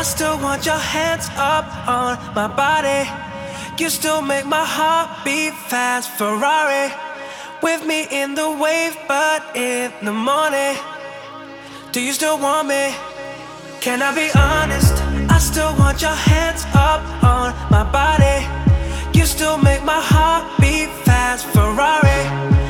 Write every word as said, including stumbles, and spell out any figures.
I still want your hands up on my body. You still make my heart beat fast. Ferrari with me in the wave, but in the morning. Do you still want me? Can I be honest? I still want your hands up on my body. You still make my heart beat fast. Ferrari